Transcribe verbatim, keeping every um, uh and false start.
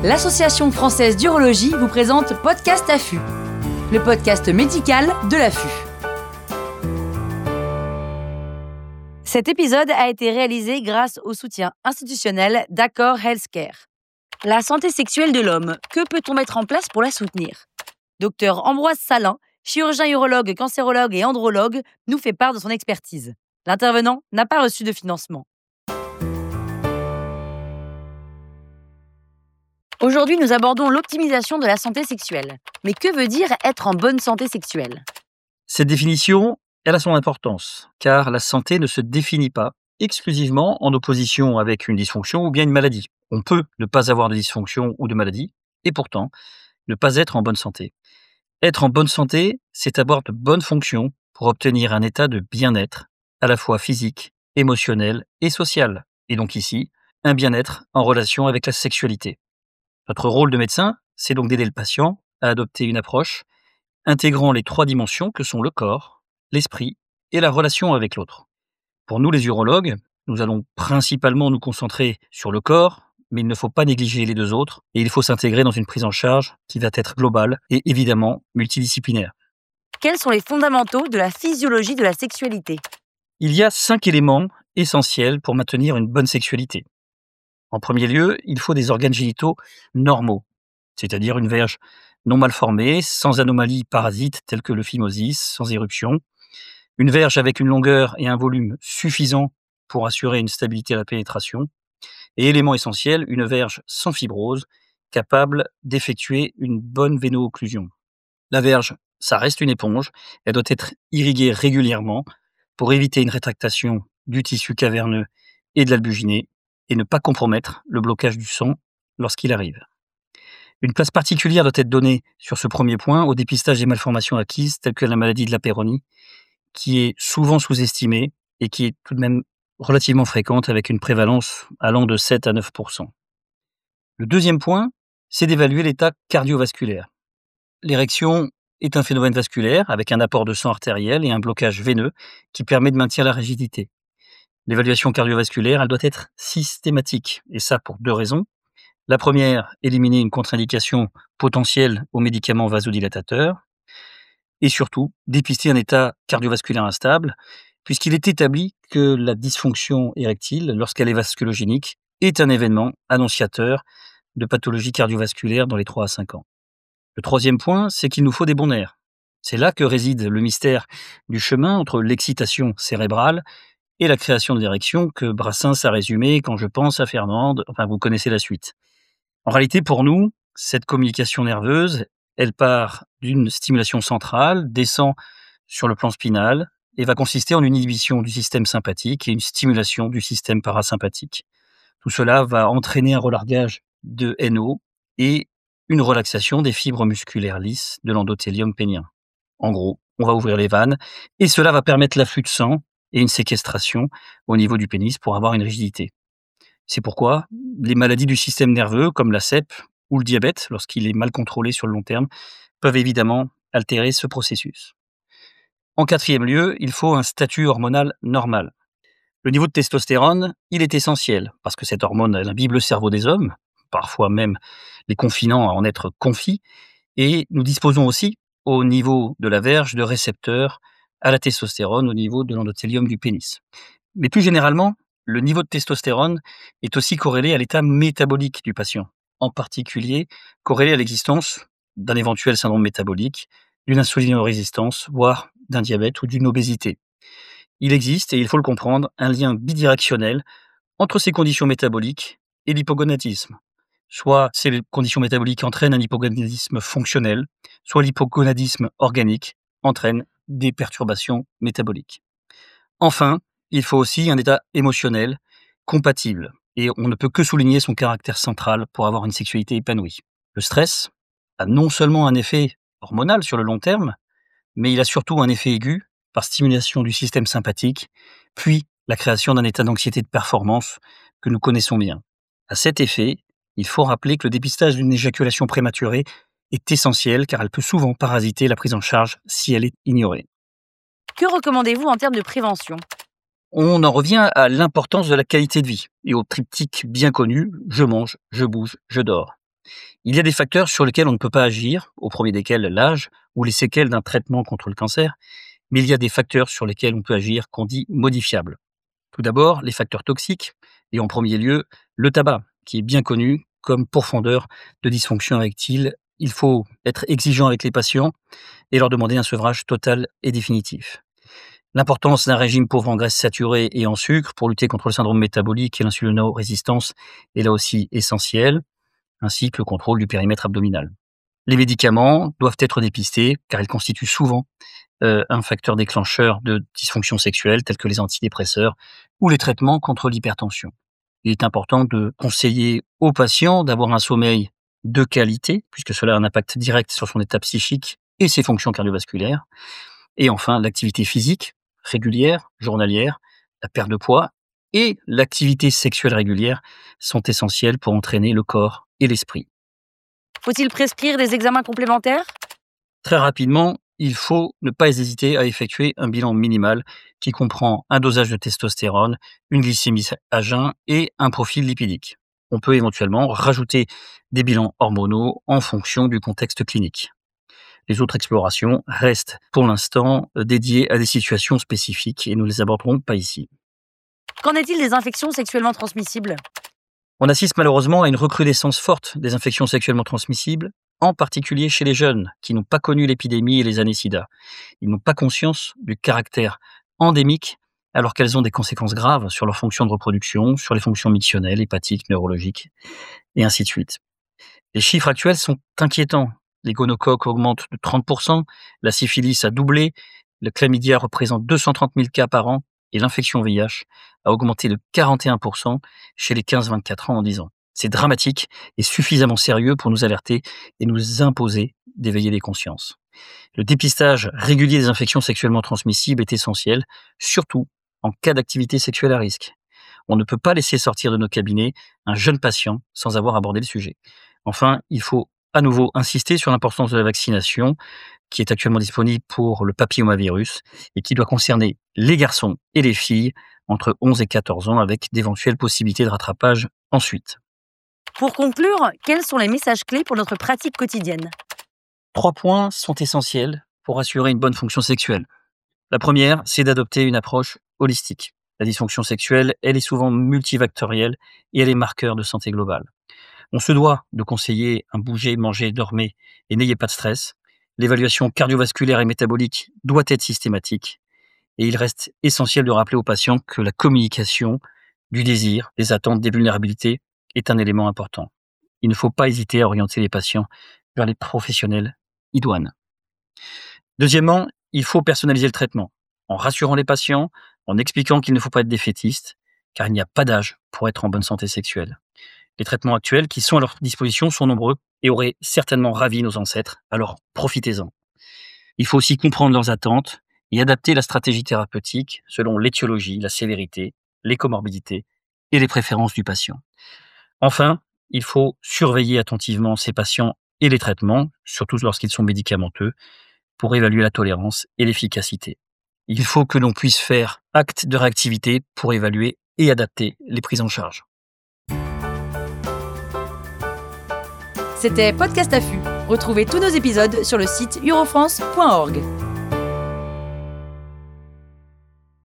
l'Association française d'urologie vous présente Podcast A F U, le podcast médical de l'A F U. Cet épisode a été réalisé grâce au soutien institutionnel d'Accor Healthcare. La santé sexuelle de l'homme, que peut-on mettre en place pour la soutenir ? Docteur Ambroise Salin, chirurgien urologue, cancérologue et andrologue, nous fait part de son expertise. L'intervenant n'a pas reçu de financement. Aujourd'hui, nous abordons l'optimisation de la santé sexuelle. Mais que veut dire être en bonne santé sexuelle ? Cette définition, elle a son importance, car la santé ne se définit pas exclusivement en opposition avec une dysfonction ou bien une maladie. On peut ne pas avoir de dysfonction ou de maladie, et pourtant ne pas être en bonne santé. Être en bonne santé, c'est avoir de bonnes fonctions pour obtenir un état de bien-être, à la fois physique, émotionnel et social. Et donc ici, un bien-être en relation avec la sexualité. Notre rôle de médecin, c'est donc d'aider le patient à adopter une approche intégrant les trois dimensions que sont le corps, l'esprit et la relation avec l'autre. Pour nous les urologues, nous allons principalement nous concentrer sur le corps, mais il ne faut pas négliger les deux autres et il faut s'intégrer dans une prise en charge qui va être globale et évidemment multidisciplinaire. Quels sont les fondamentaux de la physiologie de la sexualité ? Il y a cinq éléments essentiels pour maintenir une bonne sexualité. En premier lieu, il faut des organes génitaux normaux, c'est-à-dire une verge non mal formée, sans anomalies parasites telles que le phimosis, sans éruption, une verge avec une longueur et un volume suffisants pour assurer une stabilité à la pénétration, et élément essentiel, une verge sans fibrose, capable d'effectuer une bonne véno-occlusion. La verge, ça reste une éponge, elle doit être irriguée régulièrement pour éviter une rétractation du tissu caverneux et de l'albuginée, et ne pas compromettre le blocage du sang lorsqu'il arrive. Une place particulière doit être donnée sur ce premier point au dépistage des malformations acquises telles que la maladie de la Peyronie, qui est souvent sous-estimée et qui est tout de même relativement fréquente avec une prévalence allant de sept à neuf pour cent. Le deuxième point, c'est d'évaluer l'état cardiovasculaire. L'érection est un phénomène vasculaire avec un apport de sang artériel et un blocage veineux qui permet de maintenir la rigidité. L'évaluation cardiovasculaire, elle doit être systématique, et ça pour deux raisons. La première, éliminer une contre-indication potentielle aux médicaments vasodilatateurs, et surtout, dépister un état cardiovasculaire instable, puisqu'il est établi que la dysfonction érectile, lorsqu'elle est vasculogénique, est un événement annonciateur de pathologie cardiovasculaire dans les trois à cinq ans. Le troisième point, c'est qu'il nous faut des bons nerfs. C'est là que réside le mystère du chemin entre l'excitation cérébrale et la création d'érections que Brassens a résumé quand je pense à Fernande, enfin vous connaissez la suite. En réalité, pour nous, cette communication nerveuse, elle part d'une stimulation centrale, descend sur le plan spinal et va consister en une inhibition du système sympathique et une stimulation du système parasympathique. Tout cela va entraîner un relargage de N O et une relaxation des fibres musculaires lisses de l'endothélium pénien. En gros, on va ouvrir les vannes et cela va permettre l'afflux de sang et une séquestration au niveau du pénis pour avoir une rigidité. C'est pourquoi les maladies du système nerveux, comme la C E P ou le diabète, lorsqu'il est mal contrôlé sur le long terme, peuvent évidemment altérer ce processus. En quatrième lieu, il faut un statut hormonal normal. Le niveau de testostérone, il est essentiel, parce que cette hormone, elle imbibe le cerveau des hommes, parfois même les confinant à en être confis, et nous disposons aussi, au niveau de la verge, de récepteurs à la testostérone au niveau de l'endothélium du pénis. Mais plus généralement, le niveau de testostérone est aussi corrélé à l'état métabolique du patient, en particulier corrélé à l'existence d'un éventuel syndrome métabolique, d'une insulinorésistance, voire d'un diabète ou d'une obésité. Il existe, et il faut le comprendre, un lien bidirectionnel entre ces conditions métaboliques et l'hypogonadisme. Soit ces conditions métaboliques entraînent un hypogonadisme fonctionnel, soit l'hypogonadisme organique entraîne des perturbations métaboliques. Enfin, il faut aussi un état émotionnel compatible, et on ne peut que souligner son caractère central pour avoir une sexualité épanouie. Le stress a non seulement un effet hormonal sur le long terme, mais il a surtout un effet aigu par stimulation du système sympathique, puis la création d'un état d'anxiété de performance que nous connaissons bien. À cet effet, il faut rappeler que le dépistage d'une éjaculation prématurée est essentiel car elle peut souvent parasiter la prise en charge si elle est ignorée. Que recommandez-vous en termes de prévention ? On en revient à l'importance de la qualité de vie et au triptyque bien connu « je mange, je bouge, je dors ». Il y a des facteurs sur lesquels on ne peut pas agir, au premier desquels l'âge ou les séquelles d'un traitement contre le cancer, mais il y a des facteurs sur lesquels on peut agir qu'on dit modifiables. Tout d'abord, les facteurs toxiques, et en premier lieu, le tabac, qui est bien connu comme pourfendeur de dysfonction érectile. Il faut être exigeant avec les patients et leur demander un sevrage total et définitif. L'importance d'un régime pauvre en graisses saturées et en sucre pour lutter contre le syndrome métabolique et l'insulinorésistance est là aussi essentielle, ainsi que le contrôle du périmètre abdominal. Les médicaments doivent être dépistés car ils constituent souvent euh, un facteur déclencheur de dysfonction sexuelle tels que les antidépresseurs ou les traitements contre l'hypertension. Il est important de conseiller aux patients d'avoir un sommeil de qualité puisque cela a un impact direct sur son état psychique et ses fonctions cardiovasculaires. Et enfin, l'activité physique régulière, journalière, la perte de poids et l'activité sexuelle régulière sont essentielles pour entraîner le corps et l'esprit. Faut-il prescrire des examens complémentaires ? Très rapidement, il faut ne pas hésiter à effectuer un bilan minimal qui comprend un dosage de testostérone, une glycémie à jeun et un profil lipidique. On peut éventuellement rajouter des bilans hormonaux en fonction du contexte clinique. Les autres explorations restent pour l'instant dédiées à des situations spécifiques et nous ne les aborderons pas ici. Qu'en est-il des infections sexuellement transmissibles ? On assiste malheureusement à une recrudescence forte des infections sexuellement transmissibles, en particulier chez les jeunes qui n'ont pas connu l'épidémie et les années sida. Ils n'ont pas conscience du caractère endémique alors qu'elles ont des conséquences graves sur leurs fonctions de reproduction, sur les fonctions mictionnelles, hépatiques, neurologiques et ainsi de suite. Les chiffres actuels sont inquiétants. Les gonocoques augmentent de trente pour cent, la syphilis a doublé, le chlamydia représente deux cent trente mille cas par an et l'infection V I H a augmenté de quarante et un pour cent chez les quinze vingt-quatre ans en dix ans. C'est dramatique et suffisamment sérieux pour nous alerter et nous imposer d'éveiller les consciences. Le dépistage régulier des infections sexuellement transmissibles est essentiel, surtout en cas d'activité sexuelle à risque. On ne peut pas laisser sortir de nos cabinets un jeune patient sans avoir abordé le sujet. Enfin, il faut à nouveau insister sur l'importance de la vaccination qui est actuellement disponible pour le papillomavirus et qui doit concerner les garçons et les filles entre onze et quatorze ans avec d'éventuelles possibilités de rattrapage ensuite. Pour conclure, quels sont les messages clés pour notre pratique quotidienne ? Trois points sont essentiels pour assurer une bonne fonction sexuelle. La première, c'est d'adopter une approche holistique. La dysfonction sexuelle, elle est souvent multivectorielle et elle est marqueur de santé globale. On se doit de conseiller un bouger, manger, dormez et n'ayez pas de stress. L'évaluation cardiovasculaire et métabolique doit être systématique et il reste essentiel de rappeler aux patients que la communication du désir, des attentes, des vulnérabilités est un élément important. Il ne faut pas hésiter à orienter les patients vers les professionnels idoines. Deuxièmement, il faut personnaliser le traitement en rassurant les patients, en expliquant qu'il ne faut pas être défaitiste, car il n'y a pas d'âge pour être en bonne santé sexuelle. Les traitements actuels qui sont à leur disposition sont nombreux et auraient certainement ravi nos ancêtres, alors profitez-en. Il faut aussi comprendre leurs attentes et adapter la stratégie thérapeutique selon l'étiologie, la sévérité, les comorbidités et les préférences du patient. Enfin, il faut surveiller attentivement ces patients et les traitements, surtout lorsqu'ils sont médicamenteux, pour évaluer la tolérance et l'efficacité. Il faut que l'on puisse faire acte de réactivité pour évaluer et adapter les prises en charge. C'était Podcast Affût. Retrouvez tous nos épisodes sur le site urofrance point org.